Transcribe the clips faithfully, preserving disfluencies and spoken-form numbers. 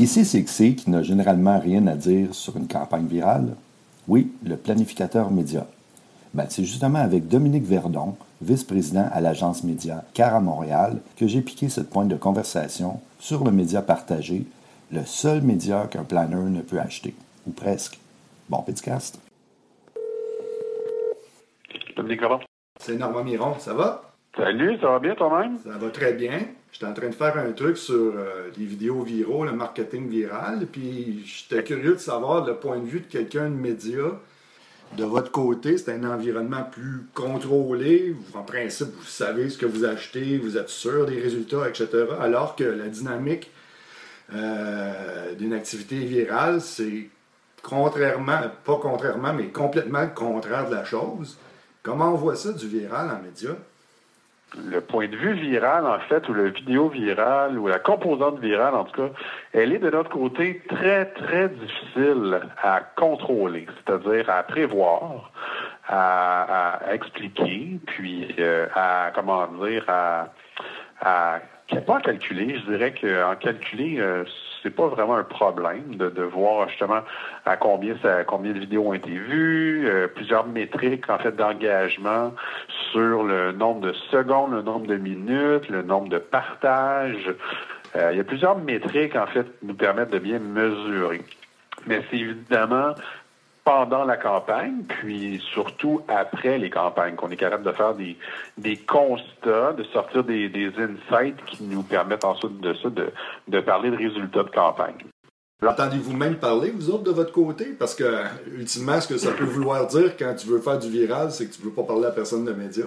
Qui c'est c'est que c'est qui n'a généralement rien à dire sur une campagne virale? Oui, le planificateur média. Ben, c'est justement avec Dominique Verdon, vice-président à l'agence média Cara Montréal, que j'ai piqué cette pointe de conversation sur le média partagé, le seul média qu'un planeur ne peut acheter. Ou presque. Bon podcast. Dominique Verdon. C'est Normand Miron, ça va? Salut, ça va bien toi-même? Ça va très bien. J'étais en train de faire un truc sur euh, les vidéos viraux, le marketing viral, puis j'étais curieux de savoir le point de vue de quelqu'un de média. De votre côté, c'est un environnement plus contrôlé. En principe, vous savez ce que vous achetez, vous êtes sûr des résultats, et cetera. Alors que la dynamique euh, d'une activité virale, c'est contrairement, pas contrairement, mais complètement le contraire de la chose. Comment on voit ça du viral en médias? Le point de vue viral, en fait, ou le vidéo viral, ou la composante virale, en tout cas, elle est de notre côté très, très difficile à contrôler, c'est-à-dire à prévoir, à, à expliquer, puis euh, à, comment dire, à, à pas à calculer. Je dirais qu'en calculer, euh, c'est pas vraiment un problème de, de voir justement à combien ça, combien de vidéos ont été vues, euh, plusieurs métriques en fait d'engagement sur le nombre de secondes, le nombre de minutes, le nombre de partages. Euh, il y a plusieurs métriques en fait qui nous permettent de bien mesurer. Mais c'est évidemment pendant la campagne, puis surtout après les campagnes, qu'on est capable de faire des, des constats, de sortir des, des insights qui nous permettent ensuite de ça, de, de parler de résultats de campagne. Entendez-vous même parler, vous autres, de votre côté? Parce que, ultimement, ce que ça peut vouloir dire quand tu veux faire du viral, c'est que tu ne veux pas parler à personne de médias.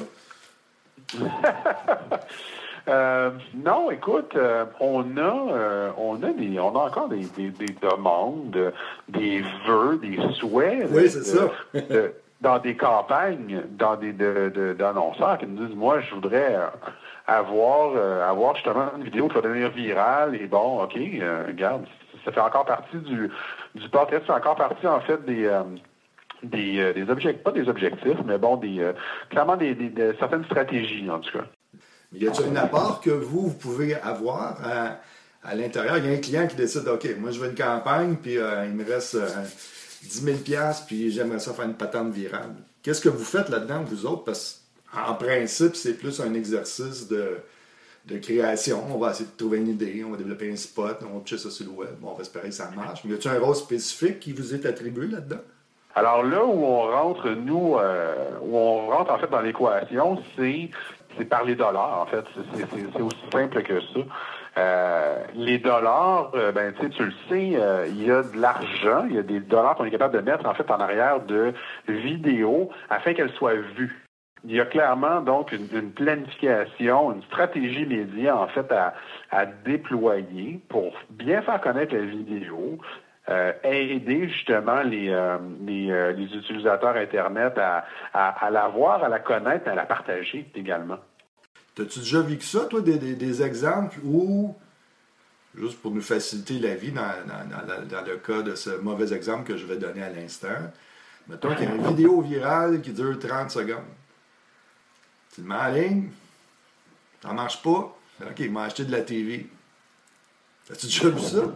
Euh, non, écoute, euh, on a, euh, on a des, on a encore des, des, des demandes, des vœux, des souhaits. Oui, c'est de, ça. de, dans des campagnes, dans des de, de, d'annonceurs qui nous disent, moi, je voudrais euh, avoir, euh, avoir justement une vidéo qui va devenir virale. Et bon, ok, euh, regarde, ça fait encore partie du, du portrait, c'est encore partie en fait des. Euh, des, euh, des objectifs, pas des objectifs, mais bon, des euh, clairement des, des, de certaines stratégies en tout cas. Y a-t-il un apport que vous, vous pouvez avoir à, à l'intérieur? Il y a un client qui décide, OK, moi je veux une campagne, puis euh, il me reste euh, dix mille dollars, puis j'aimerais ça faire une patente virale. Qu'est-ce que vous faites là-dedans, vous autres? Parce qu'en principe, c'est plus un exercice de, de création. On va essayer de trouver une idée, on va développer un spot, on va pitcher ça sur le web, on va espérer que ça marche. Mais y a-t-il un rôle spécifique qui vous est attribué là-dedans? Alors là où on rentre, nous, euh, où on rentre en fait dans l'équation, c'est c'est par les dollars, en fait. C'est, c'est, c'est aussi simple que ça. Euh, les dollars, euh, ben tu sais, tu le sais, euh, il y a de l'argent, il y a des dollars qu'on est capable de mettre en fait en arrière de vidéos afin qu'elles soient vues. Il y a clairement donc une, une planification, une stratégie média en fait à, à déployer pour bien faire connaître la vidéo. Euh, aider justement les, euh, les, euh, les utilisateurs Internet à, à, à la voir, à la connaître, à la partager également. T'as-tu déjà vécu ça, toi, des, des, des exemples où, juste pour nous faciliter la vie dans, dans, dans, dans le cas de ce mauvais exemple que je vais donner à l'instant, mettons qu'il y a une vidéo virale qui dure trente secondes. Tu le mets en ligne, ça ne marche pas, OK, il m'a acheté de la T V. As-tu déjà vu ça?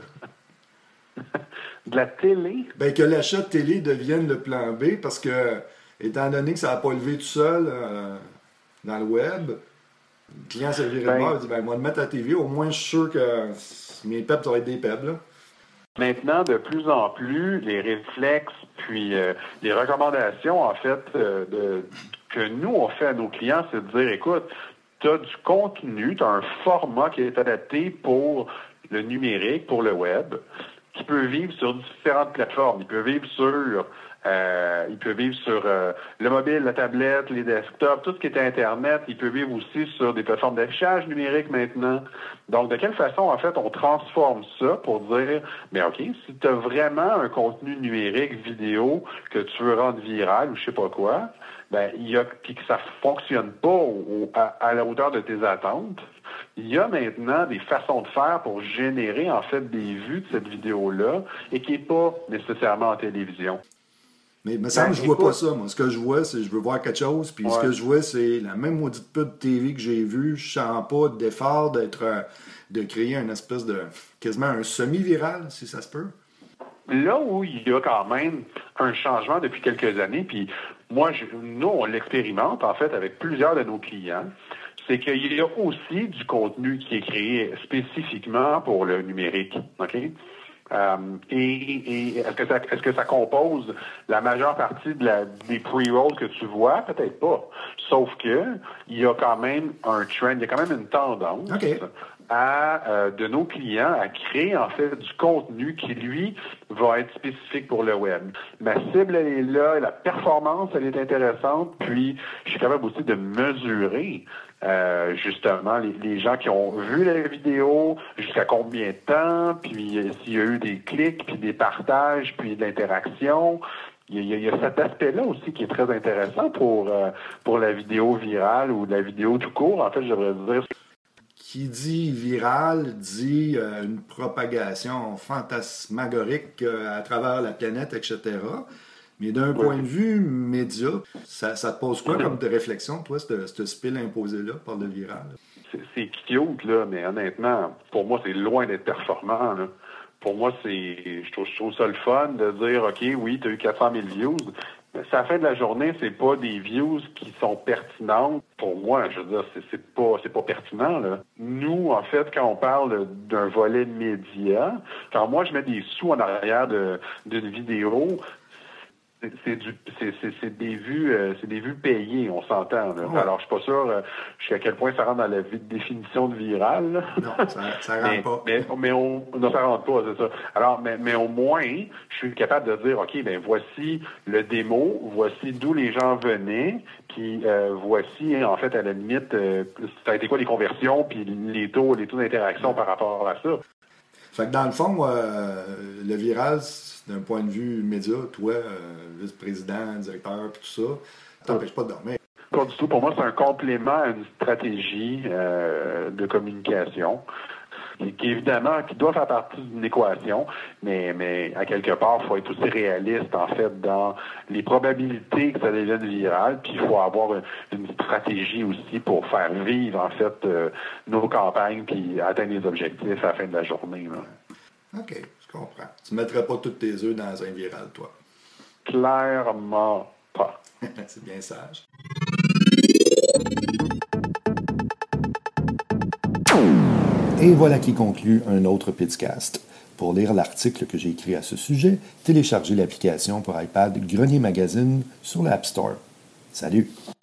De la télé? Ben, que l'achat de télé devienne le plan B parce que, étant donné que ça n'a pas levé tout seul euh, dans le web, le client s'est viré de bord et dit ben, moi, de mettre la T V, au moins, je suis sûr que mes peps, ça va être des peps. Là. Maintenant, de plus en plus, les réflexes puis euh, les recommandations, en fait, euh, de, que nous, on fait à nos clients, c'est de dire écoute, tu as du contenu, tu as un format qui est adapté pour le numérique, pour le web, qui peut vivre sur différentes plateformes. Il peut vivre sur, euh, il peut vivre sur euh, le mobile, la tablette, les desktops, tout ce qui est Internet. Il peut vivre aussi sur des plateformes d'affichage numérique maintenant. Donc, de quelle façon, en fait, on transforme ça pour dire, mais OK, si tu as vraiment un contenu numérique, vidéo, que tu veux rendre viral ou je sais pas quoi, ben il y a, puis que ça fonctionne pas au, à, à la hauteur de tes attentes, il y a maintenant des façons de faire pour générer, en fait, des vues de cette vidéo-là et qui n'est pas nécessairement en télévision. Mais il me semble Ben, que je vois écoute, pas ça. Moi, ce que je vois, c'est je veux voir quelque chose. Puis ce ouais. que je vois, c'est la même maudite pub T V que j'ai vue. Je sens pas d'effort d'être euh, de créer une espèce de quasiment un semi-viral, si ça se peut. Là où il y a quand même un changement depuis quelques années, puis moi, je, nous, on l'expérimente en fait avec plusieurs de nos clients, c'est qu'il y a aussi du contenu qui est créé spécifiquement pour le numérique. OK? Euh, et et est-ce que ça est-ce que ça compose la majeure partie de la, des pre-rolls que tu vois? Peut-être pas. Sauf que il y a quand même un trend, il y a quand même une tendance OK. à euh, de nos clients à créer en fait du contenu qui, lui, va être spécifique pour le web. Ma cible, elle est là, la performance, elle est intéressante, puis je suis capable aussi de mesurer euh, justement les, les gens qui ont vu la vidéo, jusqu'à combien de temps, puis euh, s'il y a eu des clics, puis des partages, puis de l'interaction. Il y, a, il y a cet aspect-là aussi qui est très intéressant pour, euh, pour la vidéo virale ou la vidéo tout court. En fait, je devrais dire... Qui dit viral dit euh, une propagation fantasmagorique euh, à travers la planète, et cetera. Mais d'un Oui. point de vue média, ça, ça te pose quoi comme de réflexion, toi, ce ce spill imposé-là par le viral? C'est, c'est cute, là, mais honnêtement, pour moi, c'est loin d'être performant, là. Pour moi, c'est, je trouve, je trouve ça le fun de dire, OK, oui, tu as eu quatre cent mille views, mais à la fin de la journée, c'est pas des views qui sont pertinentes. Pour moi, je veux dire, c'est, c'est pas, c'est pas pertinent, là. Nous, en fait, quand on parle d'un volet média, quand moi, je mets des sous en arrière de, d'une vidéo, C'est, c'est, du, c'est, c'est, c'est des vues, euh, c'est des vues payées, on s'entend. Là. Ouais. Alors, je suis pas sûr euh, jusqu'à quel point ça rentre dans la vi- définition de viral. Là. Non, ça, ça rentre mais, pas. Mais, mais on, non, ça rentre pas, c'est ça. Alors, mais, mais au moins, je suis capable de dire, OK, ben voici le démo, voici d'où les gens venaient, puis euh, voici, en fait, à la limite, euh, ça a été quoi les conversions, puis les taux, les taux d'interaction par rapport à ça. Fait que dans le fond, euh, le viral, d'un point de vue média, toi, euh, vice-président, directeur, puis tout ça, t'empêche pas de dormir. Pas du tout. Pour moi, c'est un complément à une stratégie euh, de communication qui, qui, évidemment, qui doit faire partie d'une équation, mais, mais à quelque part, il faut être aussi réaliste, en fait, dans les probabilités que ça devienne viral, puis il faut avoir une, une stratégie aussi pour faire vivre, en fait, euh, nos campagnes, puis atteindre les objectifs à la fin de la journée. Là. OK, je comprends. Tu ne mettrais pas tous tes œufs dans un viral, toi. Clairement pas. C'est bien sage. Et voilà qui conclut un autre Pitcast. Pour lire l'article que j'ai écrit à ce sujet, téléchargez l'application pour iPad Grenier Magazine sur l'App Store. Salut!